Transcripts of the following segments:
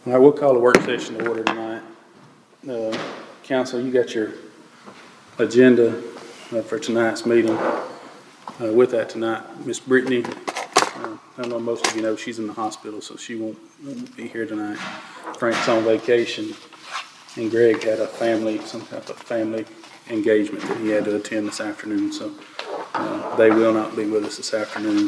All right, we'll call the work session to order tonight. Council, you got your agenda for tonight's meeting. With that tonight, Miss Brittany, I know most of you know she's in the hospital, so she won't be here tonight. Frank's on vacation, and Greg had some type of family engagement that he had to attend this afternoon, so they will not be with us this afternoon.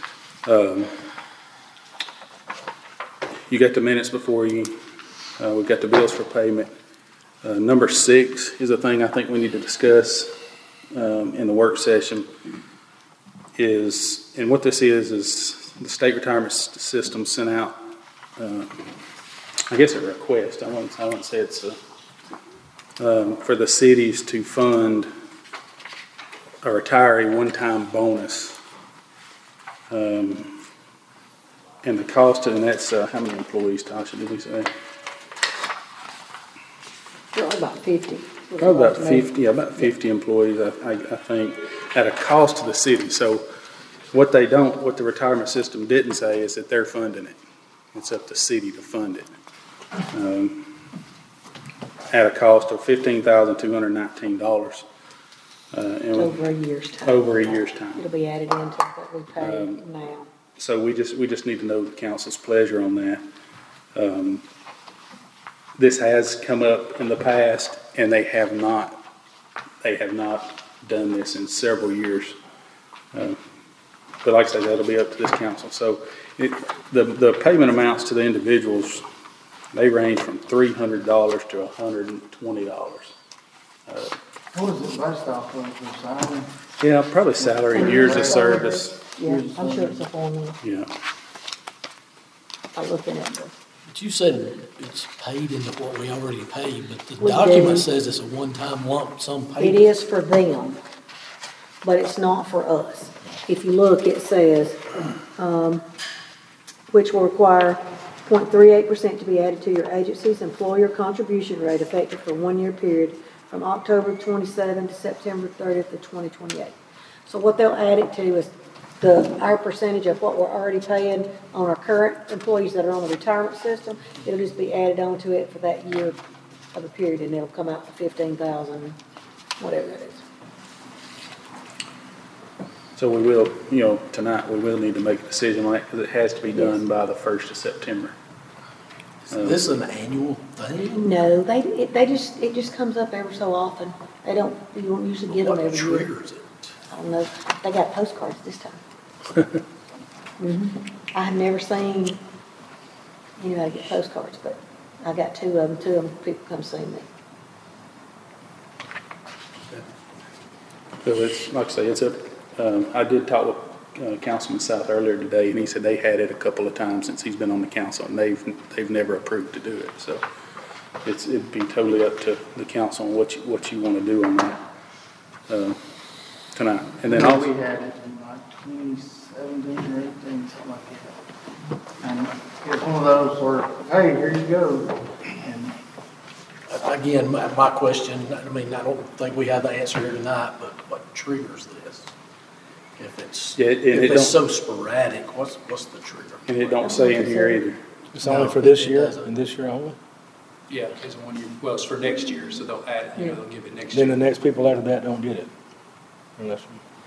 You got the minutes before you. We've got the bills for payment. Number 6 is a thing I think we need to discuss in the work session. And what this is the state retirement system sent out, I guess a request. I wouldn't say it's for the cities to fund a retiree one-time bonus. And the cost, and that's how many employees, Tasha, did we say? About 50. Probably about 50, about 50 employees, I think, at a cost to the city. So what the retirement system didn't say is that they're funding it. It's up to the city to fund it. At a cost of $15,219. Over a year's time. Over a year's time. It'll be added into what we pay now. So we just need to know the council's pleasure on that. This has come up in the past, and they have not done this in several years. But like I said, that'll be up to this council. So the payment amounts to the individuals, they range from $300 to $120. What is it based off of, for salary? Yeah, probably salary, years of service. Yeah, I'm sure it's a formula. Yeah. I'm looking at this. But you said it's paid into what we already paid, but the We document do. says it's a one-time lump sum It payment. is for them, but it's not for us. If you look, it says, which will require 0.38% to be added to your agency's employer contribution rate effective for a 1-year period from October 27 to September 30th of 2028. So what they'll add it to is our percentage of what we're already paying on our current employees that are on the retirement system. It'll just be added onto it for that year of a period, and it'll come out to 15,000, whatever it is. So we will, tonight we will need to make a decision on that because it has to be done by the 1st of September. Is this an annual thing? No, it just comes up every so often. You don't usually get them What every year. triggers it? I don't know. They got postcards this time. I have never seen anybody get postcards, but I got two of them. People come see me. So it's, like I say, it's I did talk with Councilman South earlier today, and he said they had it a couple of times since he's been on the council, and they've never approved to do it. So it'd be totally up to the council on what you want to do on that tonight. And then also, We had it in like 2017 or 18, something like that. And it's one of those where, hey, here you go. And Again, my question, I don't think we have the answer here tonight, but what triggers this? If it's so sporadic, what's the trigger? and it don't say in here either. It's only for this it year, doesn't. and this year only? Yeah, it's 1 year, well, it's for next year, so they'll add, they'll give it next Then year. the next people after that don't get it. Unless,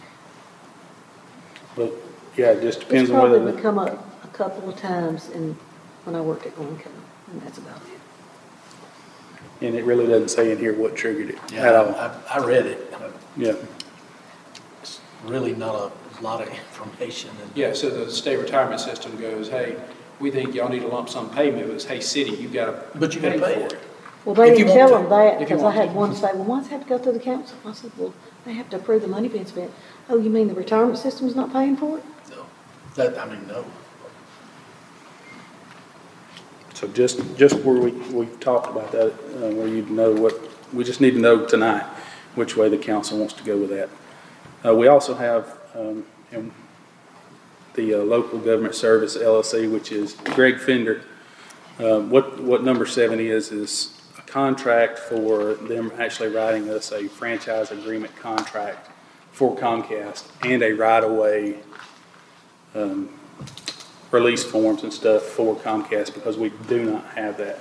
But yeah, it just It's depends on probably whether. come up a couple of times when I worked at Glencoe, and that's about it. And it really doesn't say in here what triggered it Yeah, at all. I read it. Yeah. It's really not a lot of information. Yeah, so the state retirement system goes, hey, we think y'all need a lump sum payment, but it's, hey, city, you gotta But you gotta pay for it. it. Well, they If you didn't tell want them that, If you because I want had to. one say, well, why does it have to go through the council? I said, well, they have to approve the money being spent. Oh, you mean the retirement system's not paying for it? No. No. So just where we've talked about that, where you know we just need to know tonight which way the council wants to go with that. We also have the Local Government Service LLC, which is Greg Fender. What number 7 is a contract for them actually writing us a franchise agreement contract for Comcast and a right-of-way release forms and stuff for Comcast because we do not have that.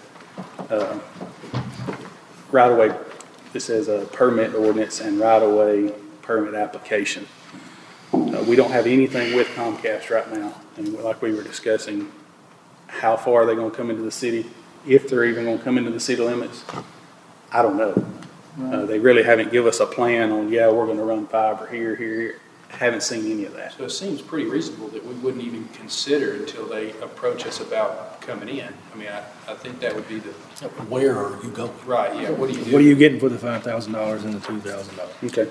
Right-of-way, this says a permit ordinance and right-of-way permit application. We don't have anything with Comcast right now, and like we were discussing, how far are they gonna come into the city? If they're even gonna come into the city limits, I don't know. They really haven't give us a plan on, yeah, we're gonna run fiber here. Haven't seen any of that. So it seems pretty reasonable that we wouldn't even consider until they approach us about coming in. I mean, I think that would be the, Where are you going? right, yeah, what do you do? What are you getting for the $5,000 and the $2,000? Okay.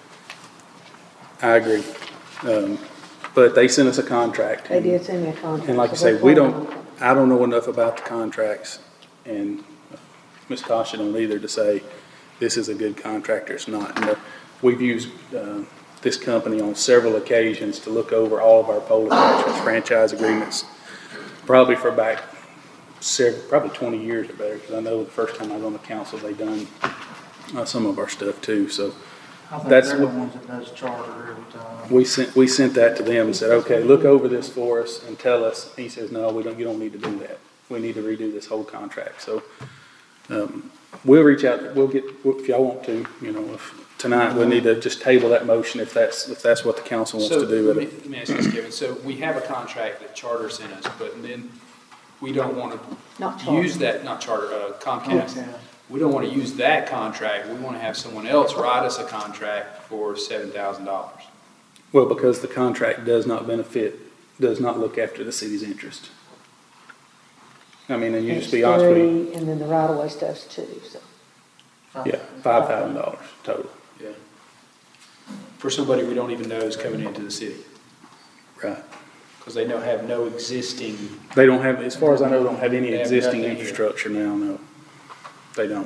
I agree. But they sent us a contract. They did send me a contract. And like I so say, they're planning on it. I don't know enough about the contracts, and Ms. Tasha don't either to say this is a good contract or it's not. And we've used this company on several occasions to look over all of our pole attachments, franchise agreements, probably for back probably 20 years or better, because I know the first time I was on the council, they done some of our stuff too. So I think that's they're the what ones that does charter every time. we sent that to them and said, okay, look over this for us and tell us. He says, no, you don't need to do that. We need to redo this whole contract. So we'll reach out. We'll get, if y'all want to, if tonight we need to just table that motion if that's what the council wants to do So with it. let me ask you this, Kevin. So we have a contract that Charter sent us, but then we don't want Not to Charter. use that, not Charter, Comcast. Comcast. We don't want to use that contract. We want to have someone else write us a contract for $7,000. Well, because the contract does not look after the city's interest. I mean, and you just be honest with you. It's 3, and then the right-of-way stuff's 2, so. Yeah, $5,000 total. Yeah. For somebody we don't even know is coming into the city, Right. because they have no existing. They don't have, as far as I know, don't have any They have existing nothing here. infrastructure now, no. They don't.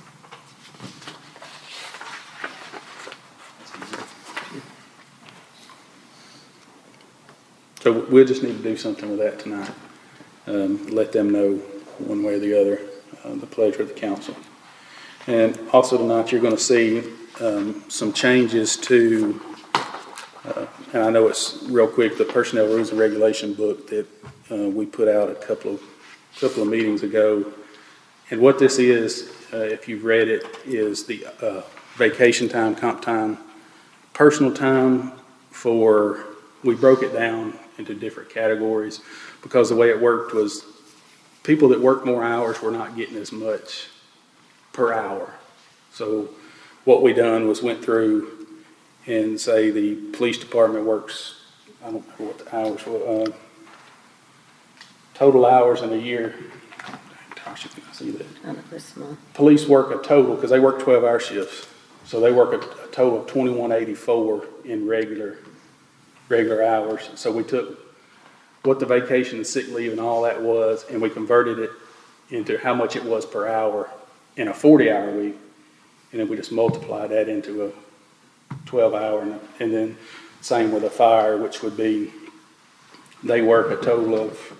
So we'll just need to do something with that tonight. Let them know one way or the other, the pleasure of the council. And also tonight, you're gonna see, some changes to, and I know it's real quick, the personnel rules and regulation book that, we put out a couple of meetings ago. And what this is, if you've read it, is the, vacation time, comp time, personal time we broke it down into different categories because the way it worked was people that worked more hours were not getting as much per hour. So what we done was went through and say the police department works, I don't know what the hours were, total hours in a year. Gosh, you can see that. I know this month. Police work a total, because they work 12-hour shifts, so they work a total of 2184 in regular hours. So we took what the vacation and sick leave and all that was, and we converted it into how much it was per hour in a 40-hour week, and then we just multiplied that into a 12-hour, and then same with a fire, which would be, they work a total of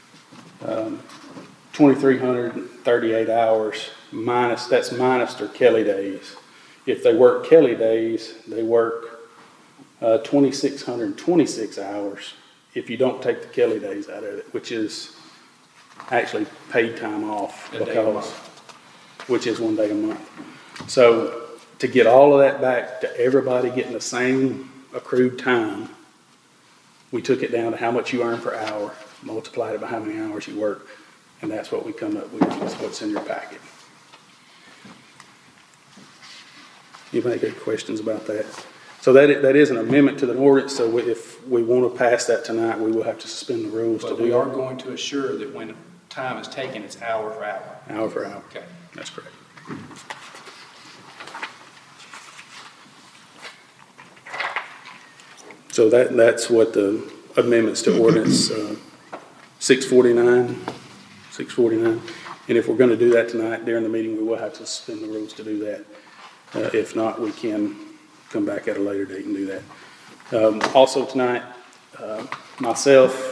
2,338 hours that's minus their Kelly days. If they work Kelly days, they work 2,626 hours if you don't take the Kelly days out of it, which is actually paid time off, A day a month. which is 1 day a month. So to get all of that back to everybody getting the same accrued time, we took it down to how much you earn per hour, multiplied it by how many hours you work, and that's what we come up with. That's what's in your packet. You have any good questions about that? So that is an amendment to the ordinance, so if we want to pass that tonight, we will have to suspend the rules to But do we are that. going to assure that when time is taken, it's hour for hour. Hour for hour. Okay. That's correct. So that's what the amendments to ordinance 649. And if we're going to do that tonight during the meeting, we will have to suspend the rules to do that. If not, we can come back at a later date and do that. Also tonight, myself,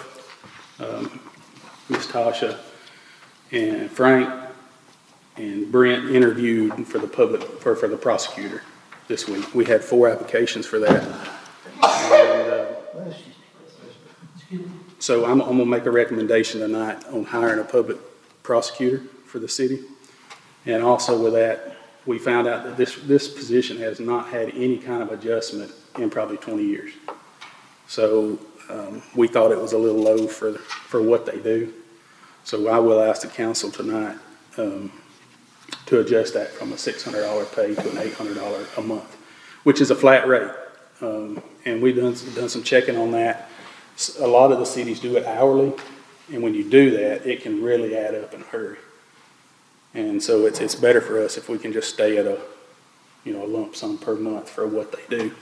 Ms. Tasha, and Frank, and Brent interviewed for the prosecutor this week. We had 4 applications for that. And, So I'm gonna make a recommendation tonight on hiring a public prosecutor for the city. And also with that, we found out that this position has not had any kind of adjustment in probably 20 years. So we thought it was a little low for what they do. So I will ask the council tonight to adjust that from a $600 pay to an $800 a month, which is a flat rate. And we've done some checking on that. A lot of the cities do it hourly, and when you do that, it can really add up in a hurry. And so it's better for us if we can just stay at a lump sum per month for what they do.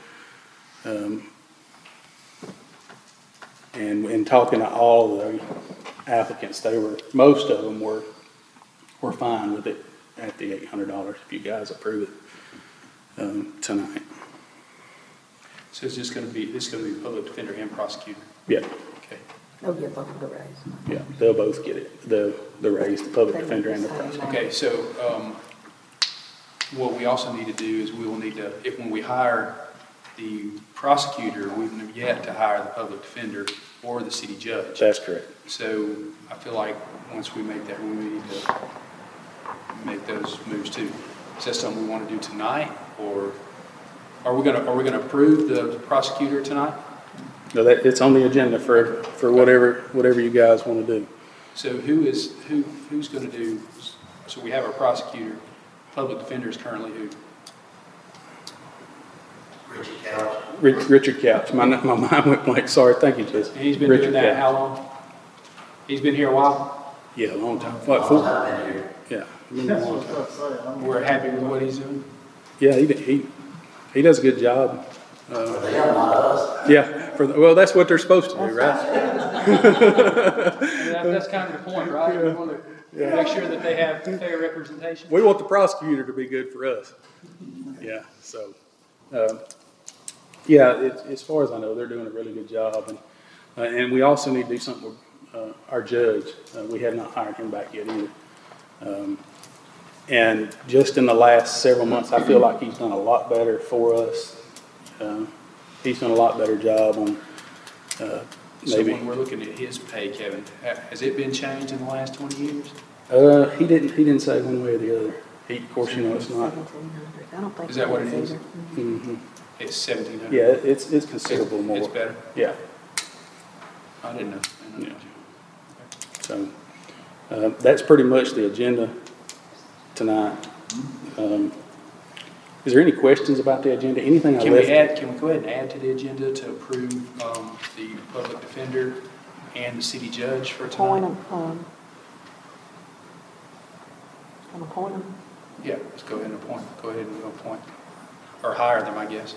And in talking to all the applicants, most of them were fine with it at the $800 if you guys approve it tonight. So it's just gonna be public defender and prosecutor? Yeah, Okay. They'll get both of the raise. yeah, they'll both get it, the raise, the public defender and the prosecutor. Okay, so, what we also need to do is we will need to, when we hire the prosecutor, we've yet to hire the public defender or the city judge. That's correct. So I feel like once we make that, we need to make those moves too. Is that something we want to do tonight, or are we gonna approve the prosecutor tonight? No, it's on the agenda for whatever you guys want to do. So who's gonna do, so we have our prosecutor, public defender is currently who? Richard Couch. My mind went blank. Sorry. Thank you, Jess. And he's been Richard doing that Couch. how long? He's been here a while? Yeah, a long time. What, 4? Yeah. Been a That's long what I time. was about to say. I'm- We're happy with what he's doing? Yeah, he does a good job. Yeah. Well, that's what they're supposed to do, right? That's kind of the point, right? We want to make sure that they have fair representation. We want the prosecutor to be good for us. Yeah. So, as far as I know, they're doing a really good job, and we also need to do something with our judge. We have not hired him back yet either. And just in the last several months, I feel like he's done a lot better for us. He's done a lot better job on So maybe. when we're looking at his pay, Kevin, has it been changed in the last 20 years? He didn't say one way or the other. Of course, it's not. 1,700. I don't think. Is that what it is is? either. Mhm. It's 1,700? Yeah, it's considerable more. It's better? Yeah. I didn't know. Yeah. So, that's pretty much the agenda tonight. Is there any questions about the agenda? Anything I left? Can we go ahead and add to the agenda to approve the public defender and the city judge for Appoint tonight? them, appoint them. Yeah, let's go ahead and appoint. Go ahead and appoint. Or hire them, I guess.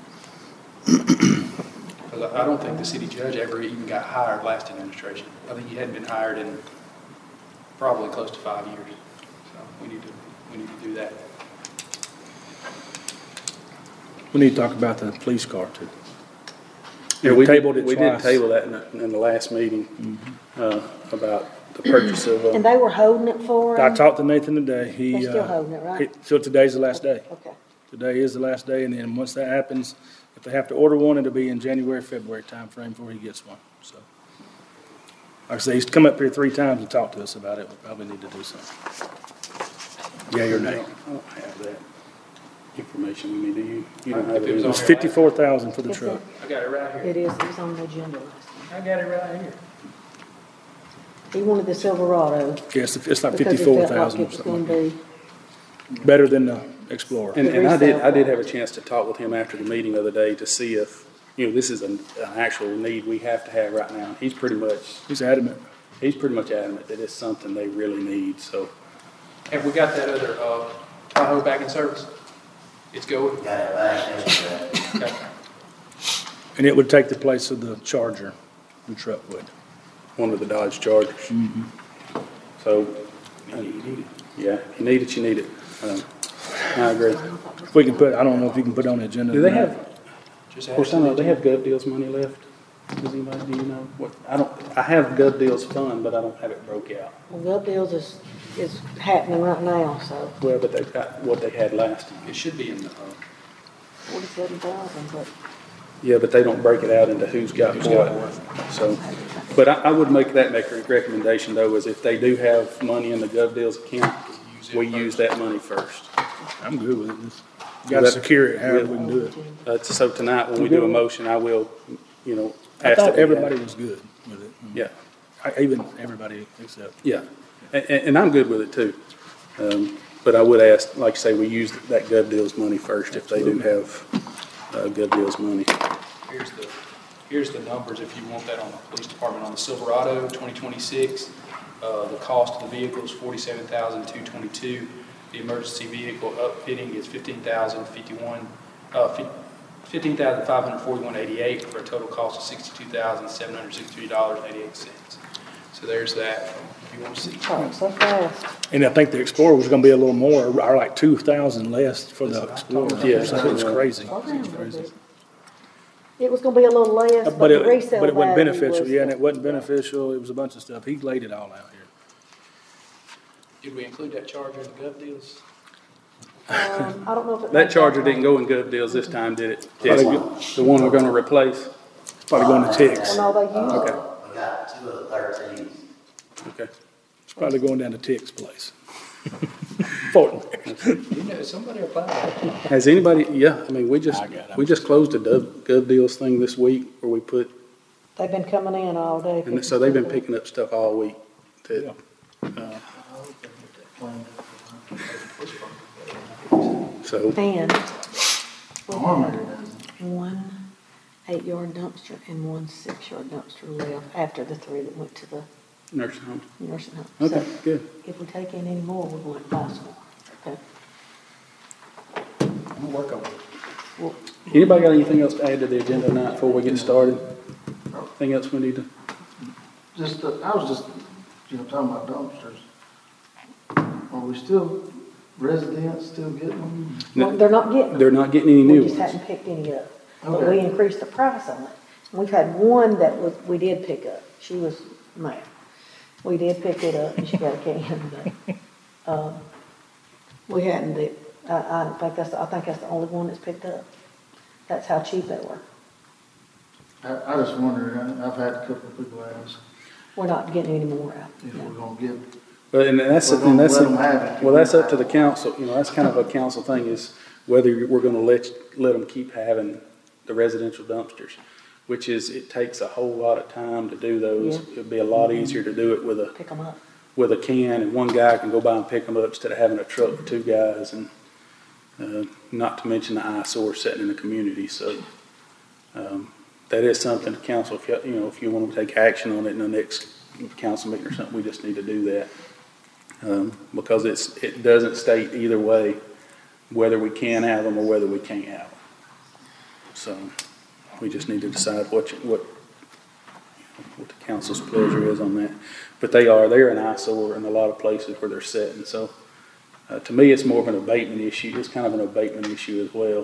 'Cause I don't think the city judge ever even got hired last administration. I think he hadn't been hired in probably close to 5 years. So we need to do that. We need to talk about the police car too. Yeah, We tabled it We did twice. table that in the last meeting, about the purchase of, And they were holding it for I him? talked to Nathan today. They're still holding it, right? So today's the last day. Okay. Today is the last day, and then once that happens, if they have to order one, it'll be in January, February timeframe before he gets one, so. Like I say, he's come up here 3 times and talked to us about it. We probably need to do something. Yeah, or nay. I don't have that information with me, do you? You don't have If it was it. on It's 54,000 for the It's truck. I got it right here. It is, it was on the agenda last time. I got it right here. He wanted the Silverado. Yes, it's like Because he felt like 54,000 it or was something gonna like be, that. Better than the Explorer. And The I resale did have a chance to talk with him after the meeting the other day to see if, this is an actual need we have to have right now. He's pretty much He's adamant. adamant that it's something they really need, so. Have we got that other Tahoe back in service? It's going? Okay. And it would take the place of the Charger, the truck would. One of the Dodge Chargers. So, yeah, if you need it, you need it. I agree. If we can put, I don't know if you can put it on the agenda. Do they tonight. have, Just of course, I add know to they the have Gov Deals money left. Does anybody, do you know? What, I have Gov Deals fund, but I don't have it broke out. well, Gov Deals is happening right now, so Well, but they've got what they had last time. It should be in the, 47,000, but Yeah, but they don't break it out into who's got Who's got what. So, But I would make a recommendation though, is if they do have money in the Gov Deals account, we use that money first. I'm good with it. Just gotta secure it however we can do it. So tonight, when we do a motion, I will, I ask thought that we have- everybody was good with it. Yeah, Even everybody except. yeah. And I'm good with it too. But I would ask, like I say, we use that Gov Deals money first if they do have, Gov Deals money. Here's the numbers, if you want that on the police department. On the Silverado 2026, the cost of the vehicle is $47,222. The emergency vehicle upfitting is $15,541.88 for a total cost of $62,763.88. So there's that. If you want to see. Oh, so fast. And I think the Explorer was gonna be a little more, or like 2,000 less for the Explorer. Yeah. So it was crazy. Slow down a little bit. It was gonna be a little less, but But the resale it wasn't value beneficial, was- yeah, and it wasn't beneficial, it was a bunch of stuff. He laid it all out here. Did we include that charger in the Gov Deals? I don't know if it. That charger didn't go in Gov Deals this time, did it? Jesse? The one we're gonna replace? It's probably going to Tix. Well, no, they used Okay, it. We got 2 of the 13s. okay. It's probably going down to Tix place. Fulton. Somebody applied. Has anybody, yeah, I mean, we just I got it. closed a Gov Deals thing this week where we put, They've been coming in all day. and so they've been picking up stuff all week. that- So, And Armory does. one 8-yard dumpster and one 6-yard dumpster left after the 3 that went to the nursing home. nursing home. Okay, So good. if we take in any more, we're going to buy some more. Okay. I'm gonna work on it. Well, Anybody got anything else to add to the agenda tonight before we get started? Anything else we need to? I was just, talking about dumpsters. Are we still, residents still getting them? well, they're not getting them. They're not getting any We new just ones. hadn't picked any up. But Okay. we increased the price on it. We've had one that we did pick up. She was mad. We did pick it up and she got a can, but, we hadn't, I think that's the only one that's picked up. That's how cheap they were. I just wondered, I've had a couple of people ask We're not getting any more out. if No. we're gonna get, But, and that's, We're and gonna that's, let 'em have it. well, that's up to the council, that's kind of a council thing, is whether we're gonna let them keep having the residential dumpsters, which is, it takes a whole lot of time to do those. Yeah. It'd be a lot easier to do it with Pick them up. a can, and one guy can go by and pick them up instead of having a truck with 2 guys, and, not to mention the eyesore sitting in the community, so, that is something the council, if you want to take action on it in the next council meeting or something, we just need to do that. Because it doesn't state either way whether we can have them or whether we can't have them. So, we just need to decide what the council's pleasure is on that. But they're an eyesore in a lot of places where they're sitting, so, to me, it's more of an abatement issue, it's kind of an abatement issue as well.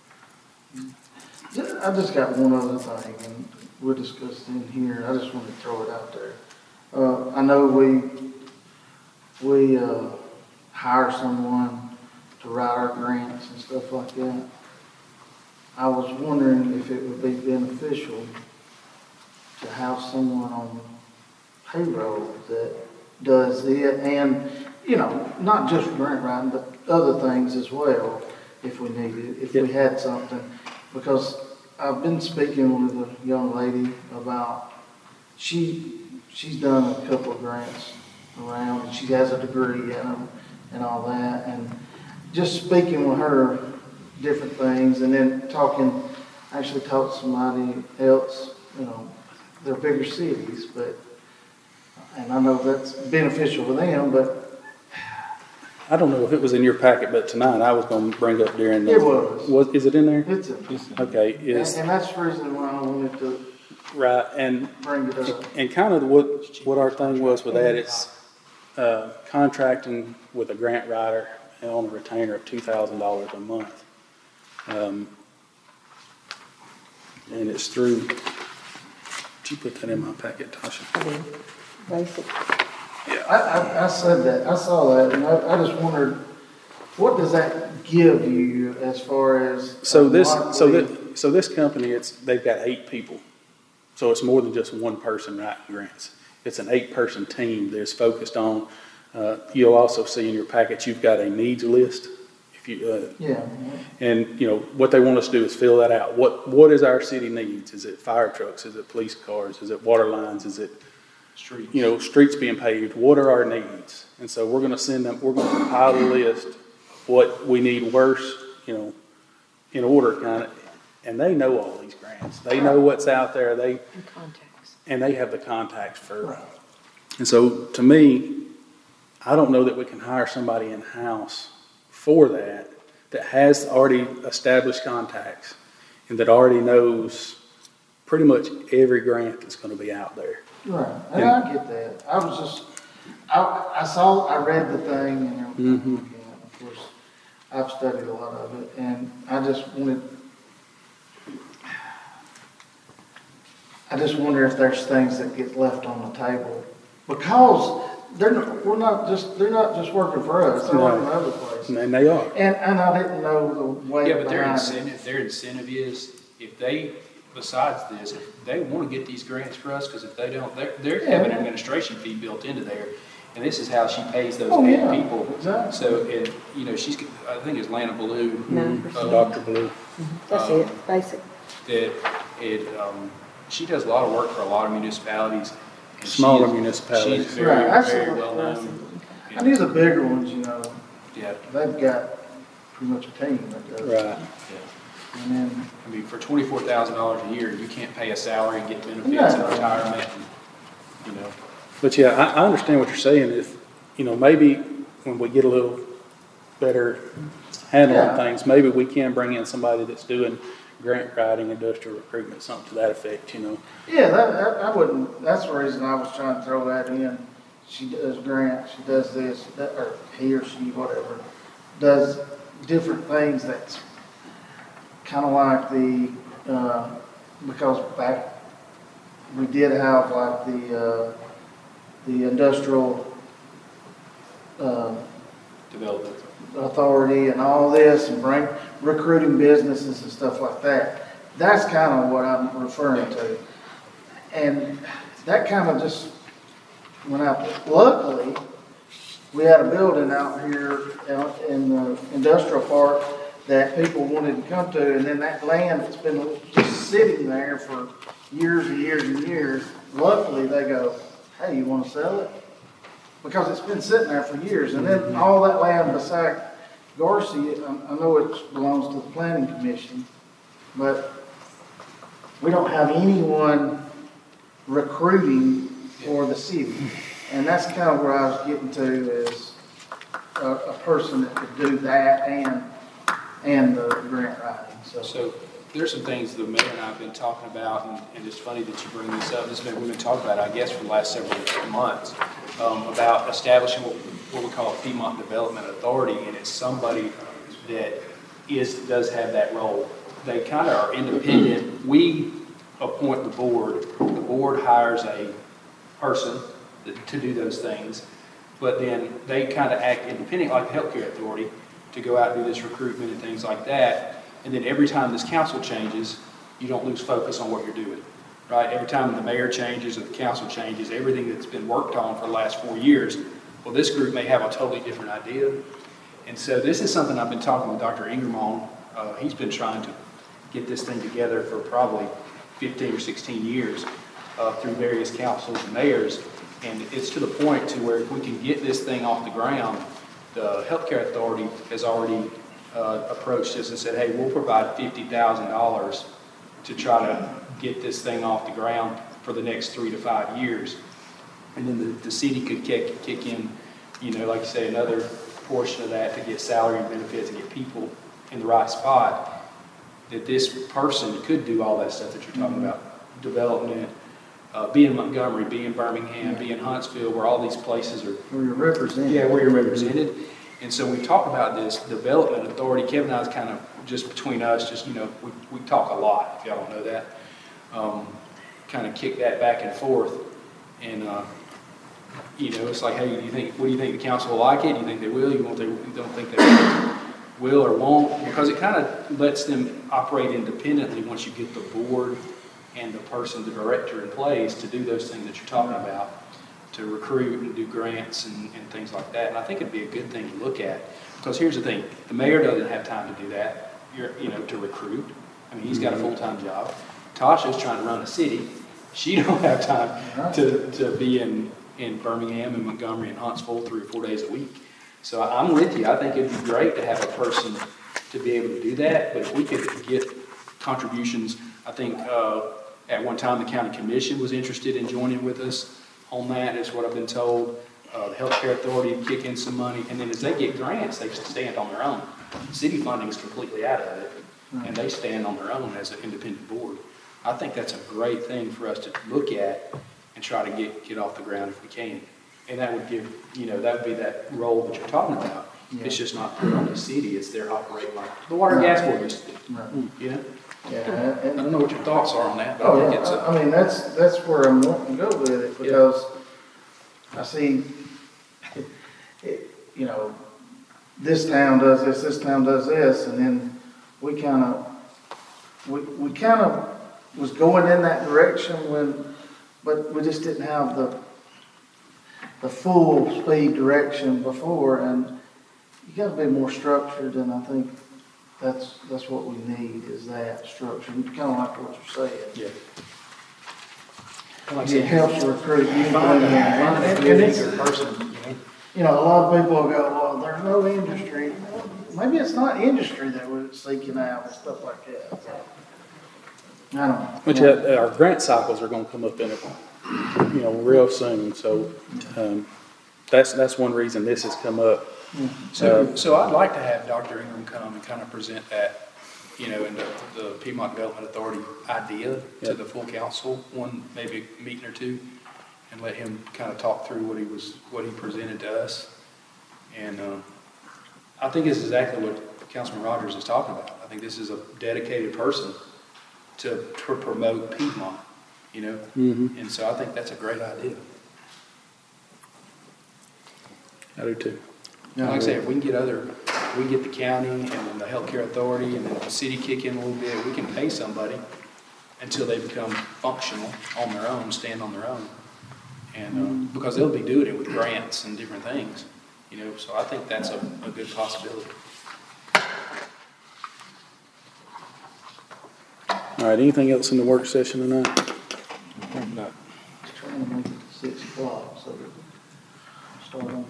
I just got one other thing, and we'll discuss it in here, I just wanted to throw it out there. I know we hire someone to write our grants and stuff like that. I was wondering if it would be beneficial to have someone on payroll that does it, and, not just grant writing, but other things as well, if we needed, if we had something. Because I've been speaking with a young lady about, she's done a couple of grants around, and she has a degree in them and all that, and just speaking with her different things, and then actually talked to somebody else, they're bigger cities, and I know that's beneficial for them, but I don't know if it was in your packet, but tonight I was gonna bring up during the. It was. Is it in there? it's Okay, and that's the reason why I wanted to right, and bring it up. And kind of what our thing was with that, it's, contracting with a grant writer on a retainer of $2,000 a month. And it's through, did you put that in my packet, Tasha? I mean, basic. I said that, I saw that, and I just wondered, what does that give you as far as? So this company, they've got 8 people. So it's more than just one person writing grants. It's an 8-person team that's focused on, you'll also see in your package, you've got a needs list. If you, Yeah. and, you know, what they want us to do is fill that out. What is our city needs? Is it fire trucks? Is it police cars? Is it water lines? Is it, Streets. you know, streets being paved? What are our needs? And so we're gonna send them, we're gonna compile a list, what we need worse, you know, in order kind of, and they know all these grants. They know what's out there. And contacts. And they have the contacts for, and so to me, I don't know that we can hire somebody in-house for that has already established contacts and that already knows pretty much every grant that's gonna be out there. Right, and I get that. I was just, I read the thing and everything. like that. Of course, I've studied a lot of it, and I just wonder if there's things that get left on the table. Because they're not just working for us, they're working for other places. And they are. And I didn't know the way Yeah, but their behind it. incentive is, if they, besides this, if they want to get these grants for us, because if they don't, they're having an administration fee built into there, and this is how she pays those Oh, yeah, people. exactly. So, and, you know, I think it's Lana Ballou. 9%. Dr. Blue. That's it, basic. She does a lot of work for a lot of municipalities. and Smaller she's- municipalities. She's Right, very, very absolutely. well known. And these are bigger ones, you know, Yeah, they've got pretty much a team that does. Right. yeah. And then, I mean, for $24,000 a year, you can't pay a salary and get benefits and No. retirement, and, you know. But yeah, I understand what you're saying. If, you know, maybe when we get a little better handle on Yeah. things, maybe we can bring in somebody that's doing grant writing, industrial recruitment, something to that effect, you know. yeah, I wouldn't, that's the reason I was trying to throw that in. She does grants, she does this, or he or she, whatever, does different things that's kind of like because back, we did have like the industrial, Development. authority and all this and recruiting businesses and stuff like that. That's kind of what I'm referring to. And that kind of just went out. Luckily, we had a building out here in the industrial park that people wanted to come to, and then that land that's been just sitting there for years and years and years, luckily they go, hey, you want to sell it? Because it's been sitting there for years, and then all that land beside Garcia, I know it belongs to the planning commission, but we don't have anyone recruiting for the city. And that's kind of where I was getting to, is a person that could do that and the grant writing, So there's some things the mayor and I have been talking about, and it's funny that you bring this up. We've been talking about, I guess, for the last several months, about establishing what we call a Piedmont Development Authority, and it's somebody that does have that role. They kind of are independent. We appoint the board hires a person to do those things, but then they kind of act independent, like the Healthcare Authority, to go out and do this recruitment and things like that. And then every time this council changes, you don't lose focus on what you're doing, right? Every time the mayor changes or the council changes, everything that's been worked on for the last 4 years, well, this group may have a totally different idea. And so this is something I've been talking with Dr. Ingram on. He's been trying to get this thing together for probably 15 or 16 years through various councils and mayors. And it's to the point to where if we can get this thing off the ground, the Healthcare Authority has already approached us and said, hey, we'll provide $50,000 to try to get this thing off the ground for the next 3 to 5 years. And then the city could kick in, like you say, another portion of that to get salary and benefits and get people in the right spot. That this person could do all that stuff that you're talking about, development, be in Montgomery, be in Birmingham, be in Huntsville, where all these places are. where you're represented. Yeah, where you're represented. And so we talk about this development authority. Kevin and I is kind of just between us, we talk a lot, if y'all don't know that. Kind of kick that back and forth. And, it's like, hey, what do you think the council will like it? Do you think they will? You don't think they will or won't? Because it kind of lets them operate independently once you get the board and the person, the director in place to do those things that you're talking about, to recruit and do grants and things like that. And I think it'd be a good thing to look at, because here's the thing, the mayor doesn't have time to do that, to recruit. I mean, he's got a full-time job. Tasha's trying to run a city. She don't have time to be in Birmingham and Montgomery and Huntsville 3 or 4 days a week. So I'm with you. I think it'd be great to have a person to be able to do that, but if we could get contributions, I think at one time the county commission was interested in joining with us on that, is what I've been told. The healthcare authority would kick in some money, and then as they get grants, they stand on their own. City funding is completely out of it, and they stand on their own as an independent board. I think that's a great thing for us to look at and try to get off the ground if we can. And that would give, that would be that role that you're talking about. Yeah. It's just not put on the city, it's their operating like the water and gas board used to do. Right. Yeah? Yeah, I don't know what your thoughts are on that, but Oh, I think yeah, it's I mean, that's where I'm wanting to go with it, because I see, this town does this town does this, and then we kind of was going in that direction but we just didn't have the full speed direction before, and you gotta be more structured, and I think that's what we need, is that structure, kind of like what you're saying. Yeah. Like I It said, helps recruit. You find find a good person, a lot of people will go, well, there's no industry. Maybe it's not industry that we're seeking out and stuff like that. I don't know. Which our grant cycles are gonna come up in it, real soon, so, that's one reason this has come up. So I'd like to have Dr. Ingram come and kind of present that, and the Piedmont Development Authority idea to the full council, maybe a meeting or two, and let him kind of talk through what he presented to us. And I think this is exactly what Councilman Rogers is talking about. I think this is a dedicated person to promote Piedmont, And so I think that's a great idea. I do too. Like I say, if we can get the county and then the healthcare authority and then the city kick in a little bit, we can pay somebody until they become functional on their own, stand on their own. And, because they'll be doing it with grants and different things, so I think that's a good possibility. All right, anything else in the work session tonight? No. Trying to make it to 6 o'clock, so start on.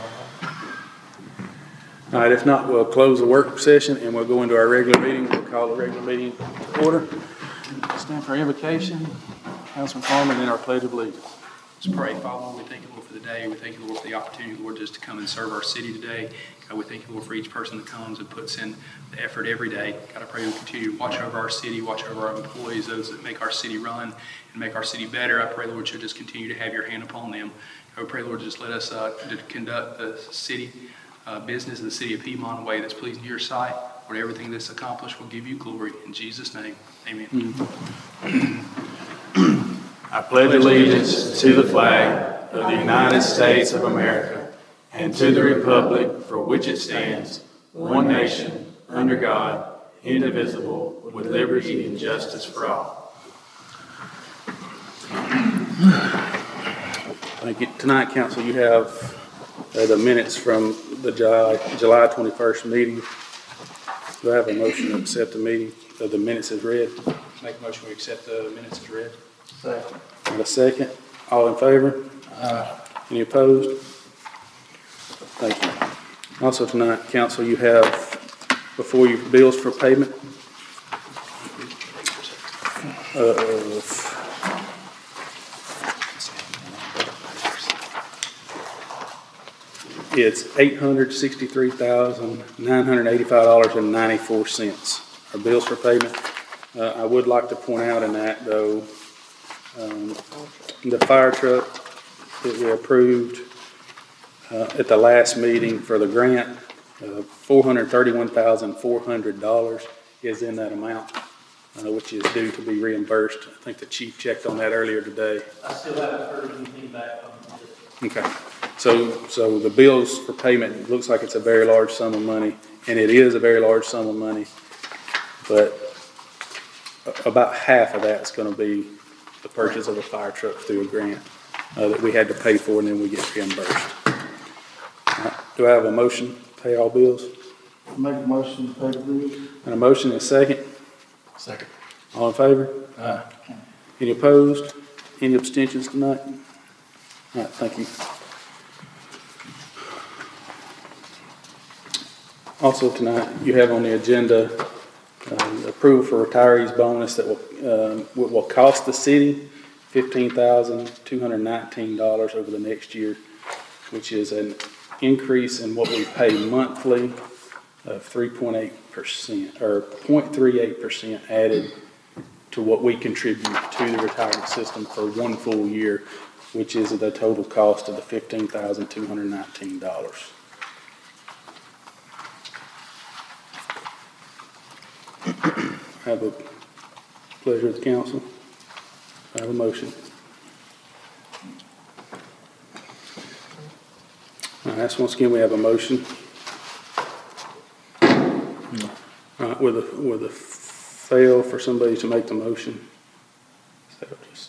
All right, if not, we'll close the work session and we'll go into our regular meeting. We'll call the regular meeting to order. Stand for invocation, Councilman Farmer, and then our pledge of allegiance. Let's pray. Father, Lord, we thank you, Lord, for the day. We thank you, Lord, for the opportunity, Lord, just to come and serve our city today. God, we thank you, Lord, for each person that comes and puts in the effort every day. God, I pray you'll continue to watch over our city, watch over our employees, those that make our city run and make our city better. I pray, Lord, you'll just continue to have your hand upon them. I pray, Lord, just let us to conduct the city business of the city of Piedmont in a way that's pleasing to your sight. Lord, everything that's accomplished will give you glory. In Jesus' name, amen. I pledge allegiance to the flag of the United States of America and to the republic for which it stands, one nation, under God, indivisible, with liberty and justice for all. Thank you. Tonight, Council, you have the minutes from the July 21st meeting. Do I have a motion to accept the minutes as read? Make a motion we accept the minutes as read. Second. And a second. All in favor? Any opposed? Thank you. Also tonight, Council, you have before you bills for payment. It's $863,985.94. Our bills for payment. I would like to point out in that, though, the fire truck that we approved at the last meeting for the grant, $431,400 is in that amount, which is due to be reimbursed. I think the chief checked on that earlier today. I still haven't heard anything back from this. Okay. So the bills for payment looks like it's a very large sum of money, and it is a very large sum of money, but about half of that's gonna be the purchase of a fire truck through a grant, that we had to pay for and then we get reimbursed. All right, do I have a motion to pay all bills? Make a motion to pay the bills. And a motion and a second? Second. All in favor? Any opposed? Any abstentions tonight? All right, thank you. Also tonight, you have on the agenda, approval for retirees bonus that will cost the city $15,219 over the next year, which is an increase in what we pay monthly of 3.8% or 0.38% added to what we contribute to the retirement system for one full year, which is the total cost of the $15,219. Have a pleasure of the council. I have a motion. All right, so once again, we have a motion. All right, with a fail for somebody to make the motion. So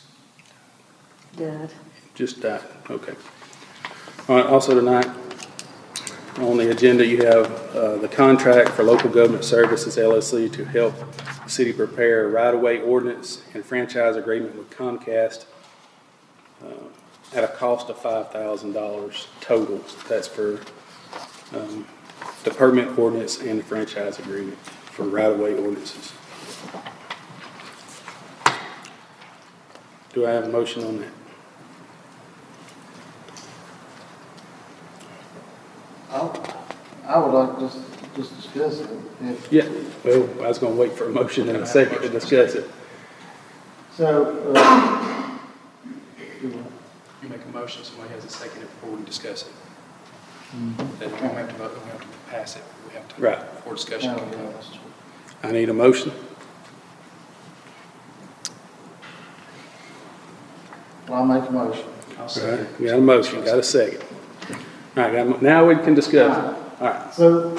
Dad. just died, okay. All right, also tonight, on the agenda, you have the contract for Local Government Services LLC to help the city prepare a right-of-way ordinance and franchise agreement with Comcast at a cost of $5,000 total. That's for the permit ordinance and the franchise agreement for right-of-way ordinances. Do I have a motion on that? I would like to just discuss it. Yeah, well, I was gonna wait for a motion and a second to discuss it. So, You make a motion, somebody has a second before we discuss it. Then we don't have to vote, we don't have to pass it, we have to. Right. For discussion. I need a motion. well, I'll make a motion. I'll All second. right, we got a motion, got a second. All right, now we can discuss it. All right, So,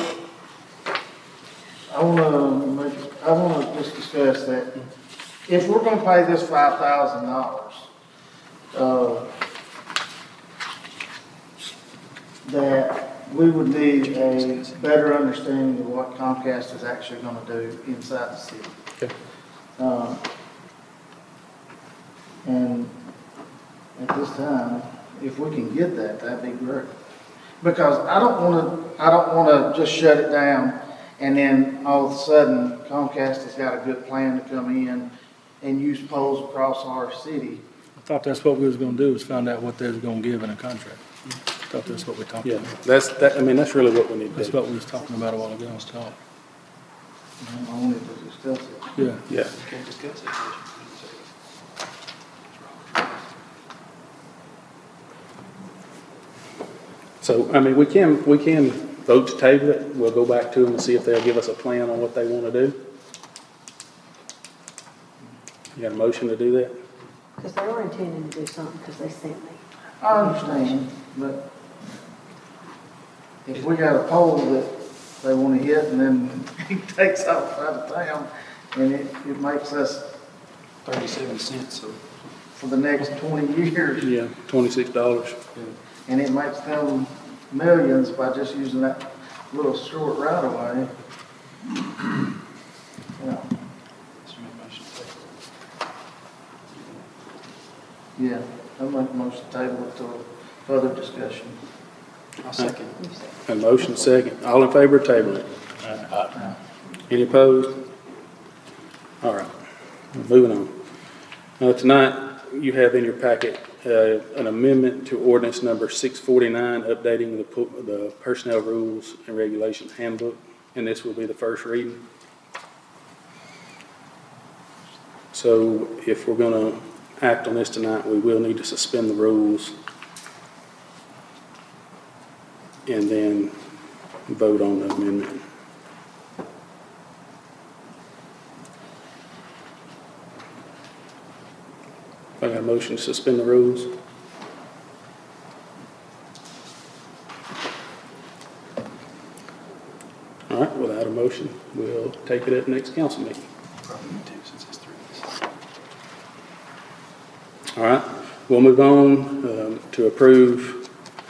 I wanna just discuss that if we're gonna pay this $5,000, that we would need a better understanding of what Comcast is actually gonna do inside the city. okay. And at this time, if we can get that, that'd be great. Because I don't wanna just shut it down and then all of a sudden Comcast has got a good plan to come in and use poles across our city. I thought that's what we was gonna do, was find out what they was gonna give in a contract. I thought that's what we talked Yeah, about. that's really what we need to That's do. what we was talking about a while ago, was talk. I wanted to discuss it. Yeah. Yeah, Can't discuss it. so, I mean, we can vote to table it. We'll go back to them and see if they'll give us a plan on what they wanna do. You got a motion to do that? Because they are intending to do something, because they sent me. I understand, but if we got a pole that they wanna hit and then he takes off out of town and it makes us 37 cents, so. for the next 20 years. Yeah, $26. And it makes them millions by just using that little short right of way. Yeah, yeah, I'd make a motion to table it till further discussion. I'll second. A motion second. All in favor of tabling it? Any opposed? All right, moving on. Tonight, you have in your packet an amendment to ordinance number 649, updating the personnel rules and regulations handbook, and this will be the first reading. So if we're going to act on this tonight, we will need to suspend the rules and then vote on the amendment. I got a motion to suspend the rules. All right, without a motion, we'll take it at the next council meeting. Probably need to, since it's 3. All right, we'll move on to approve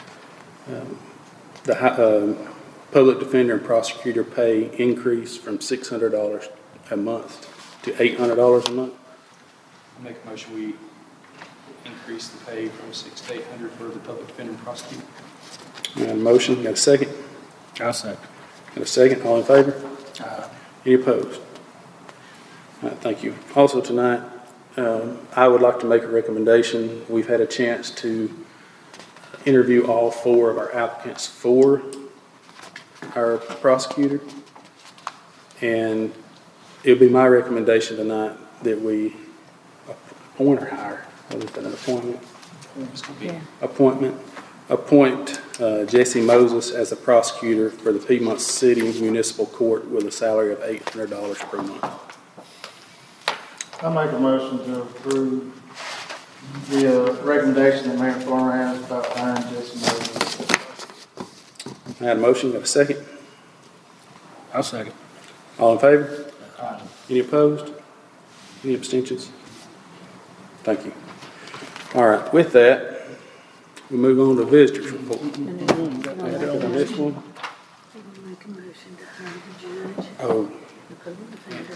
the public defender and prosecutor pay increase from $600 a month to $800 a month. I'll make a motion, we increase the pay from $600 to $800 for the public defender and prosecutor. Motion, got a second? I'll second. Got a second, all in favor? Any opposed? All right, thank you. Also tonight, I would like to make a recommendation. We've had a chance to interview all 4 of our applicants for our prosecutor. And it'll be my recommendation tonight that we appoint or hire, what is that, an appointment? It's going to be Appoint Jesse Moses as a prosecutor for the Piedmont City Municipal Court with a salary of $800 per month. I make a motion to approve the recommendation that Mayor Farmer has about hiring Jesse Moses. I had a motion, got a second? I'll second. All in favor? Any opposed? Any abstentions? Thank you. All right, with that, we move on to visitors report. And then This one? make a motion to hire the judge, Oh, the public defender.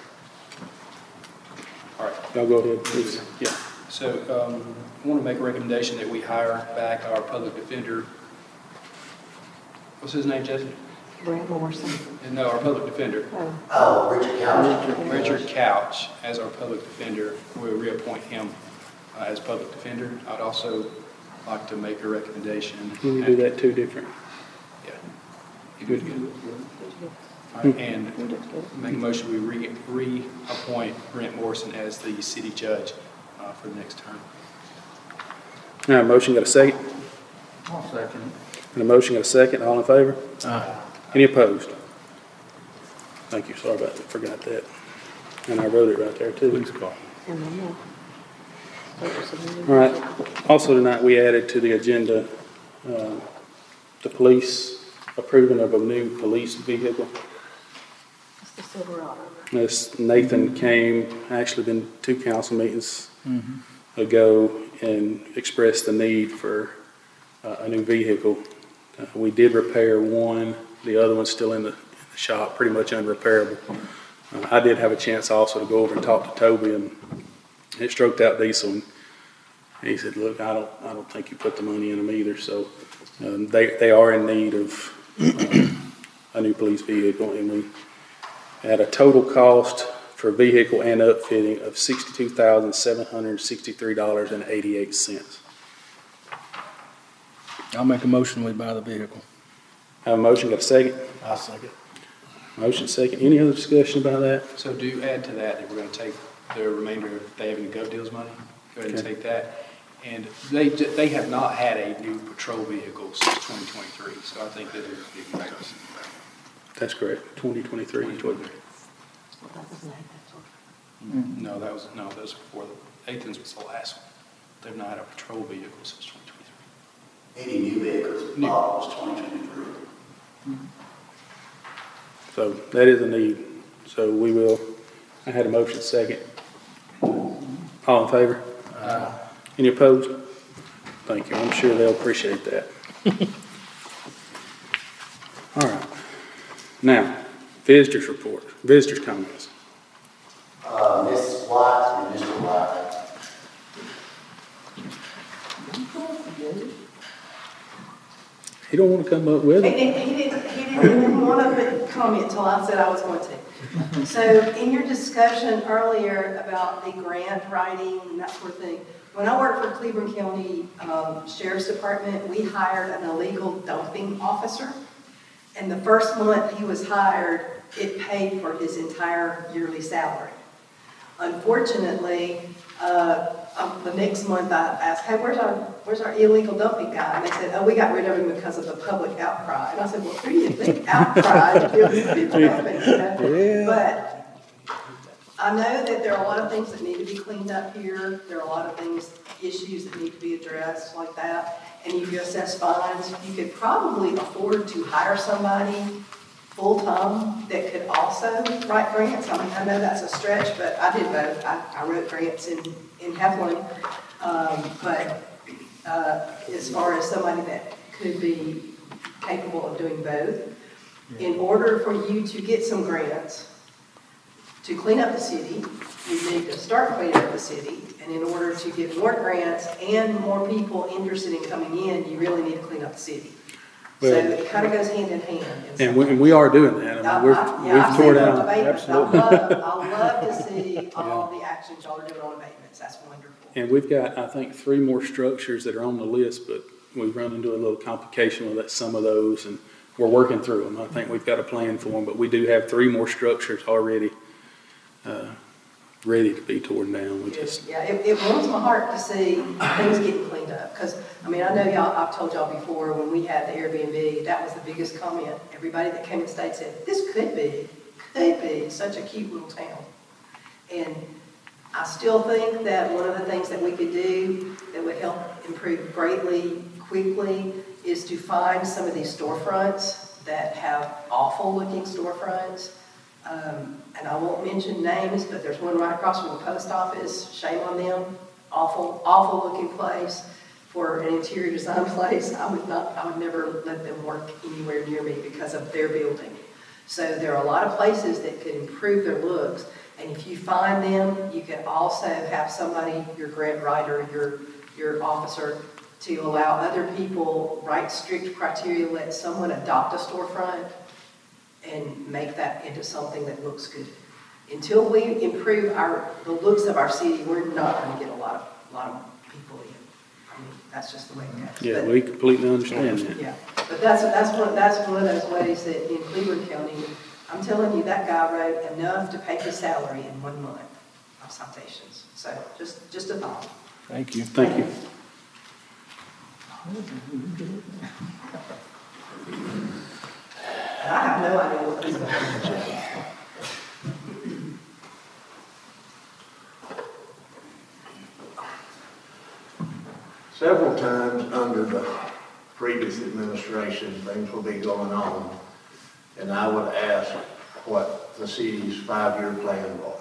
all right. y'all go ahead, please. Yeah. So I want to make a recommendation that we hire back our public defender. What's his name, Jesse? Brent Morrison. No, our public defender. Oh, Richard Couch. Richard Couch as our public defender. We'll reappoint him as public defender. I'd also like to make a recommendation. Can we do that 2 different? Yeah. You good? All right, and make a motion, we reappoint Brent Morrison as the city judge for the next term. All right, motion, got a second? I'll second. And a motion, got a second, all in favor? Any opposed? Thank you, sorry about that, forgot that. And I wrote it right there too. Please call. And one more. All right, also tonight, we added to the agenda, the police approving of a new police vehicle. It's the Silverado. This Nathan came, actually been 2 council meetings ago, and expressed the need for a new vehicle. We did repair one, the other one's still in the shop, pretty much unrepairable. I did have a chance also to go over and talk to Toby, and it stroked out diesel, and he said, look, I don't think you put the money in them either, so they are in need of a new police vehicle, and we had a total cost for vehicle and upfitting of $62,763.88. I'll make a motion, we buy the vehicle. Have a motion, got a second? I'll second. Motion second. Any other discussion about that? So do add to that we're going to take the remainder of they having Gov Deals money, go ahead and Okay. take that. And they have not had a new patrol vehicle since 2023, so I think that it would be great. That's correct, 2023. No, that was before. Athens was the last one. They've not had a patrol vehicle since 2023. Any new vehicles bought was 2023. So that is a need. So we will, I had a motion second. All in favor? Any opposed? Thank you. I'm sure they'll appreciate that. All right. Now, visitors report, visitors comments. Mrs. White and Mr. White. He don't want to come up with He it. didn't want to comment until I said I was going to. So in your discussion earlier about the grant writing and that sort of thing, when I worked for Cleveland County Sheriff's Department, we hired an illegal dumping officer. And the first month he was hired, it paid for his entire yearly salary. Unfortunately, the next month I asked, hey, where's our illegal dumping guy? And they said, oh, we got rid of him because of the public outcry. And I said, well, who do you think outcried to do this dumping? You know? Yeah. But I know that there are a lot of things that need to be cleaned up here. There are a lot of issues that need to be addressed like that. And you can assess fines. You could probably afford to hire somebody full-time that could also write grants. I mean, I know that's a stretch, but I did both. I wrote grants in Heflin. But as far as somebody that could be capable of doing both, in order for you to get some grants to clean up the city, you need to start cleaning up the city. And in order to get more grants and more people interested in coming in, you really need to clean up the city. So Well- it kind of goes hand in hand. And we are doing that. I mean, we've tore down. Absolutely. I love to see all the actions y'all are doing on abatements. That's wonderful. And we've got, I think, 3 more structures that are on the list, but we've run into a little complication with some of those, and we're working through them. I think we've got a plan for them, but we do have 3 more structures already ready to be torn down. We just, Yeah, it warms my heart to see things getting cleaned up, because, I mean, I know y'all, I've told y'all before, when we had the Airbnb, that was the biggest comment. Everybody that came and stayed said, this could be such a cute little town. And I still think that one of the things that we could do that would help improve greatly, quickly, is to find some of these storefronts that have awful-looking storefronts. And I won't mention names, but there's one right across from the post office. Shame on them. Awful, awful-looking place for an interior design place. I would never let them work anywhere near me because of their building. So there are a lot of places that could improve their looks. And if you find them, you can also have somebody, your grant writer, your officer, to allow other people write strict criteria, let someone adopt a storefront and make that into something that looks good. Until we improve the looks of our city, we're not going to get a lot of people in. I mean, that's just the way it goes. yeah, But- we completely understand that. yeah, but that's one of those ways that in Cleveland County, I'm telling you, that guy wrote enough to pay his salary in 1 month of citations. So just a thought. Thank you. Thank you. And I have no idea what this is going to be. Several times under the previous administration, things will be going on, and I would ask what the city's 5-year plan was.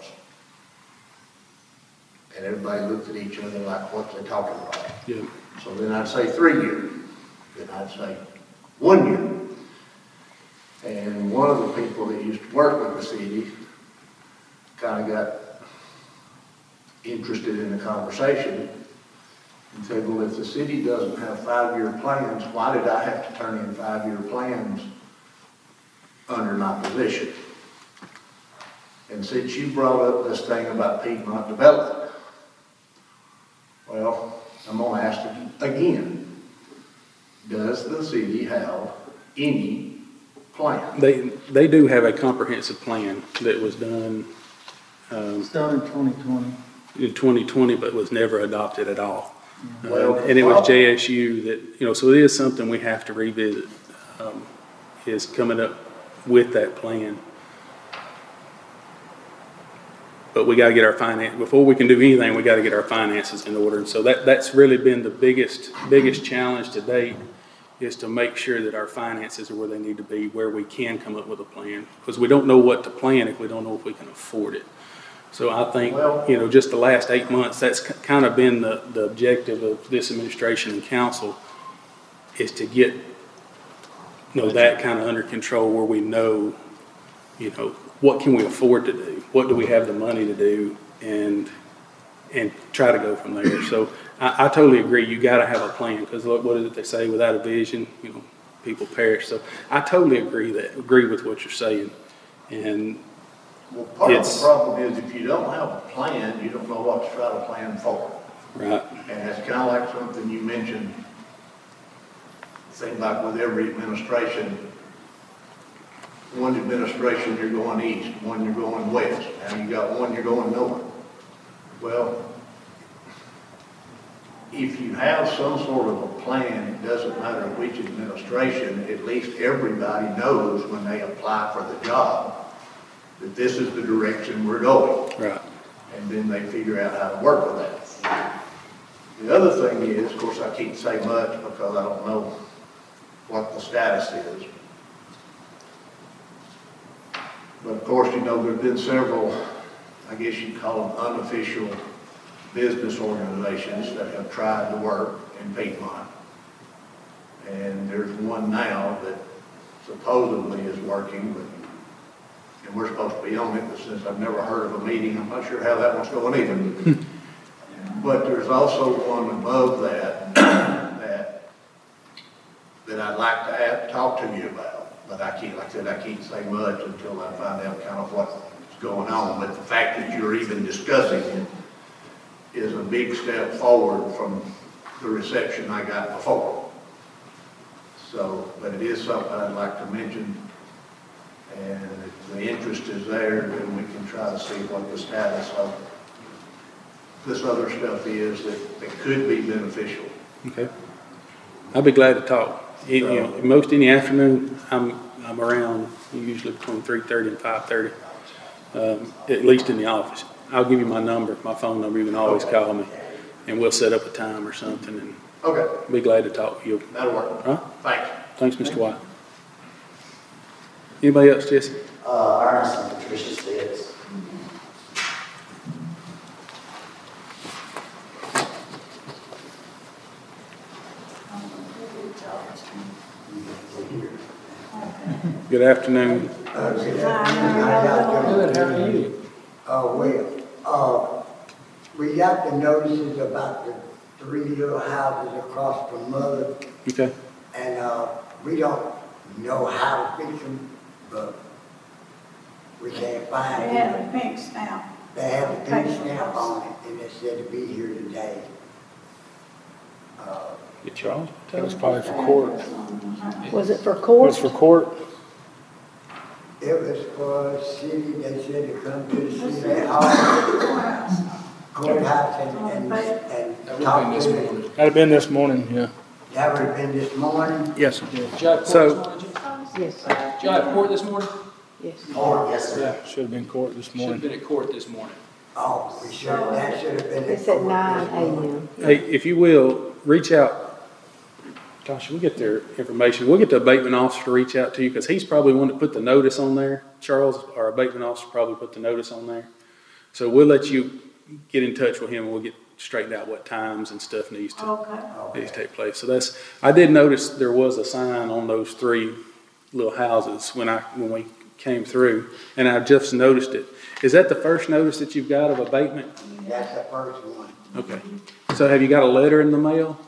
And everybody looked at each other like, what's they talking about? Yeah. So then I'd say 3 years, then I'd say 1 year. And one of the people that used to work with the city kind of got interested in the conversation and said, well, if the city doesn't have 5-year plans, why did I have to turn in 5-year plans under my position? And since you brought up this thing about Piedmont development, well, I'm gonna ask again, does the city have any plan? They do have a comprehensive plan that was done It's done in 2020. in 2020, but was never adopted at all. Well, And it was JSU that, so it is something we have to revisit, is coming up with that plan. But we gotta get our before we can do anything, we gotta get our finances in order. And so that's really been the biggest challenge to date, is to make sure that our finances are where they need to be, where we can come up with a plan. Because we don't know what to plan if we don't know if we can afford it. So I think, just the last 8 months, that's kind of been the objective of this administration and council, is to get, that kind of under control where we know, what can we afford to do? What do we have the money to do? And try to go from there. So I totally agree. You got to have a plan, because what is it they say? Without a vision, people perish. So I totally agree with what you're saying. And Well, part of the problem is if you don't have a plan, you don't know what to try to plan for. right, And it's kind of like something you mentioned, seems like with every administration, one administration you're going east, one you're going west, and you got one you're going north. Well, if you have some sort of a plan, it doesn't matter which administration, at least everybody knows when they apply for the job that this is the direction we're going. right. And then they figure out how to work with that. The other thing is, of course, I can't say much because I don't know what the status is. But of course, there's been several, I guess you'd call them unofficial business organizations that have tried to work in Piedmont. And there's one now that supposedly is working, and we're supposed to be on it, but since I've never heard of a meeting, I'm not sure how that one's going either. But there's also one above that, that I'd like to talk to you about, but I can't, like I said, I can't say much until I find out kind of what's going on. But the fact that you're even discussing it is a big step forward from the reception I got before. So, but it is something I'd like to mention, and if the interest is there, then we can try to see what the status of this other stuff is that could be beneficial. Okay. I'll be glad to talk. You know, most any afternoon, I'm around usually between 3:30 and 5:30, at least in the office. I'll give you my number, my phone number. You can always call me, and we'll set up a time or something, and Okay, be glad to talk to you. that'll work. Huh? Thanks. Thanks, Mr. White. Anybody else, Jesse? Ernest and Patricia Stitz. Good afternoon. Good, how are you? We got the notices about the 3 little houses across from Mother, Okay. and, we don't know how to fix them, but we can't find They it. have a pink stamp. They have a pink stamp on it, and it said to be here today. Get Charles? That was probably for court. Was it for It court? was for court. It was for city, they said to come to the city hall, courthouse, and That talk would be to this it. morning. That'd have been this morning, yeah. That would have been this morning. Yes, sir. Did you have court So- this morning, Jim? Yes, Did you have court this morning? yes. Or, yes, sir. Yeah, should have been court this Should have morning. been at court this morning. Oh, we should, that should have been. It's at 9 a.m. Hey, if you will, reach out. Gosh, we'll get their information. We'll get the abatement officer to reach out to you, because he's probably one that put the notice on there. Charles, our abatement officer, probably put the notice on there. So we'll let you get in touch with him, and we'll get straightened out what times and stuff needs to take place. So I did notice there was a sign on those 3 little houses when we came through, and I just noticed it. Is that the first notice that you've got of abatement? That's the first one. Okay. So have you got a letter in the mail?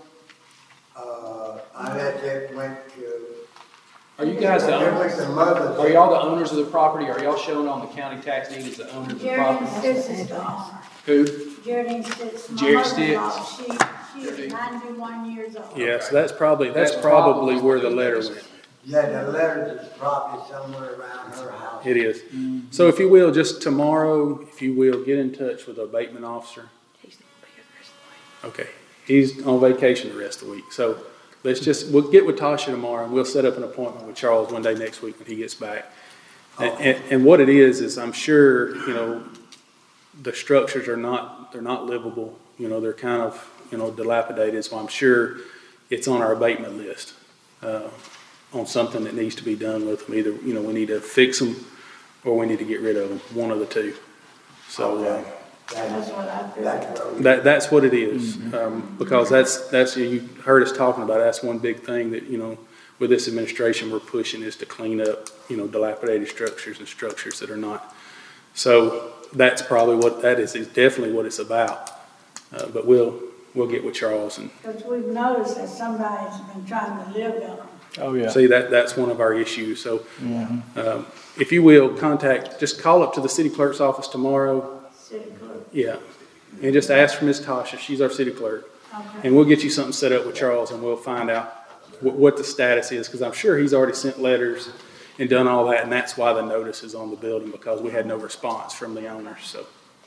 Unless it went to. Are you guys the It went owners? to Mother's. Are y'all the owners of the property? Are y'all showing on the county tax deed as the owners of the Jerry property? Stitz is the owner. Who? Jerry Stitz. Jerry My mother-in-law, She Jerry. is 91 years old. Yeah, so that's probably That's probably where the letter went. Yeah, the letter is probably somewhere around her house. It is. So if you will, just tomorrow, if you will, get in touch with the abatement officer. Okay, he's on vacation the rest of the week, so we'll get with Tasha tomorrow, and we'll set up an appointment with Charles one day next week when he gets back. And what it is I'm sure, the structures they're not livable, they're kind of, dilapidated, so I'm sure it's on our abatement list, on something that needs to be done with them. Either, we need to fix them, or we need to get rid of them, one of the two. So, That's what I figured. that's what it is, because that's you heard us talking about. That's one big thing that with this administration we're pushing is to clean up dilapidated structures and structures that are not. So that's probably what that is. Is definitely what it's about. But we'll get with Charles and Because we've noticed that somebody's been trying to live in them. Oh, yeah. see that's one of our issues. So if you will just call up to the city clerk's office tomorrow. City clerk. Yeah, and just ask for Miss Tasha. She's our city clerk. Okay. And we'll get you something set up with Charles, and we'll find out what the status is, because I'm sure he's already sent letters and done all that, and that's why the notice is on the building, because we had no response from the owners, so.